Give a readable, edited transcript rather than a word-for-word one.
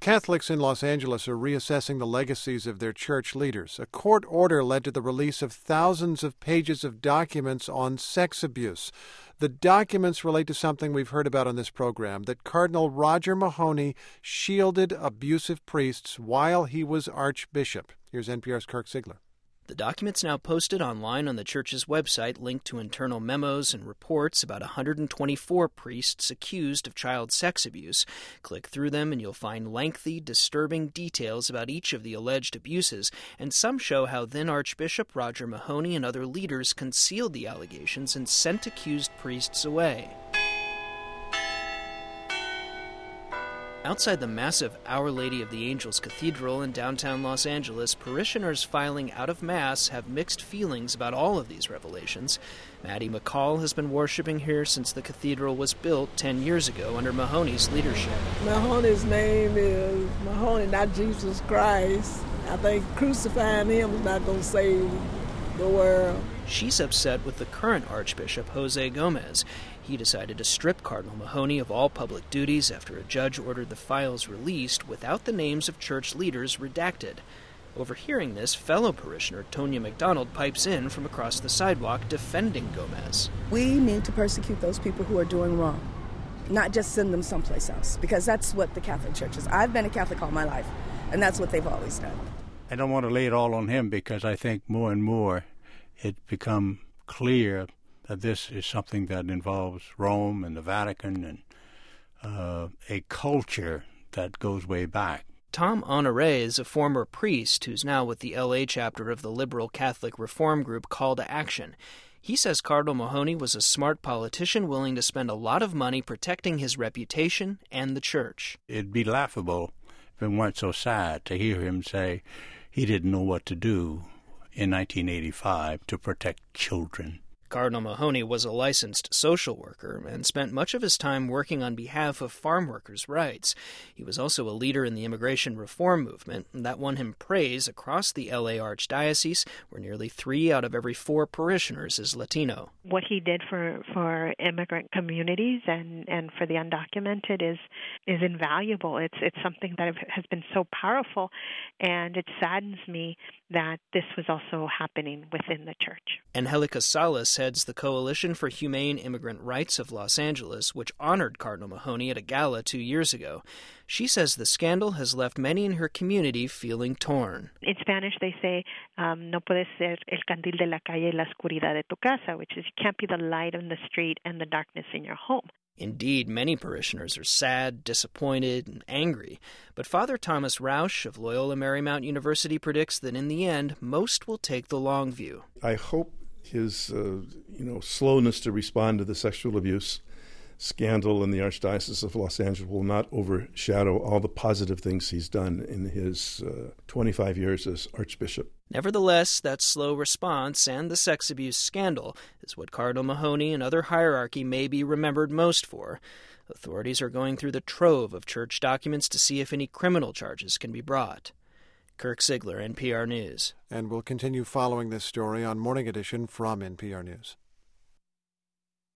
Catholics in Los Angeles are reassessing the legacies of their church leaders. A court order led to the release of thousands of pages of documents on sex abuse. The documents relate to something we've heard about on this program, that Cardinal Roger Mahony shielded abusive priests while he was Archbishop. Here's NPR's Kirk Siegler. The document's now posted online on the church's website, linked to internal memos and reports about 124 priests accused of child sex abuse. Click through them and you'll find lengthy, disturbing details about each of the alleged abuses, and some show how then Archbishop Roger Mahony and other leaders concealed the allegations and sent accused priests away. Outside the massive Our Lady of the Angels Cathedral in downtown Los Angeles, parishioners filing out of Mass have mixed feelings about all of these revelations. Maddie McCall has been worshiping here since the cathedral was built 10 years ago under Mahony's leadership. Mahony's name is Mahony, not Jesus Christ. I think crucifying him is not going to save the world. She's upset with the current Archbishop, Jose Gomez. He decided to strip Cardinal Mahony of all public duties after a judge ordered the files released without the names of church leaders redacted. Overhearing this, fellow parishioner Tonya McDonald pipes in from across the sidewalk defending Gomez. We need to persecute those people who are doing wrong, not just send them someplace else, because that's what the Catholic Church is. I've been a Catholic all my life, and that's what they've always done. I don't want to lay it all on him because I think more and more it become clear that this is something that involves Rome and the Vatican and a culture that goes way back. Tom Honoré is a former priest who's now with the L.A. chapter of the liberal Catholic reform group Call to Action. He says Cardinal Mahony was a smart politician willing to spend a lot of money protecting his reputation and the church. It'd be laughable if it weren't so sad to hear him say he didn't know what to do in 1985 to protect children. Cardinal Mahony was a licensed social worker and spent much of his time working on behalf of farm workers' rights. He was also a leader in the immigration reform movement, and that won him praise across the L.A. Archdiocese, where nearly 3 out of every 4 parishioners is Latino. What he did for immigrant communities and for the undocumented is invaluable. It's something that has been so powerful, and it saddens me that this was also happening within the church. Angelica Salas heads the Coalition for Humane Immigrant Rights of Los Angeles, which honored Cardinal Mahony at a gala 2 years ago. She says the scandal has left many in her community feeling torn. In Spanish, they say, no puedes ser el candil de la calle y la oscuridad de tu casa, which is you can't be the light on the street and the darkness in your home. Indeed, many parishioners are sad, disappointed, and angry. But Father Thomas Rausch of Loyola Marymount University predicts that in the end, most will take the long view. I hope his slowness to respond to the sexual abuse scandal in the Archdiocese of Los Angeles will not overshadow all the positive things he's done in his 25 years as Archbishop. Nevertheless, that slow response and the sex abuse scandal is what Cardinal Mahony and other hierarchy may be remembered most for. Authorities are going through the trove of church documents to see if any criminal charges can be brought. Kirk Siegler, NPR News. And we'll continue following this story on Morning Edition from NPR News.